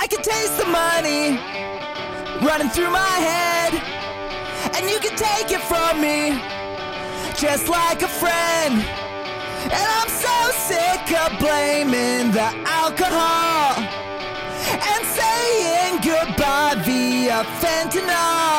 I can taste the money running through my head, and you can take it from me just like a friend. And I'm so sick of blaming the alcohol and saying goodbye via fentanyl.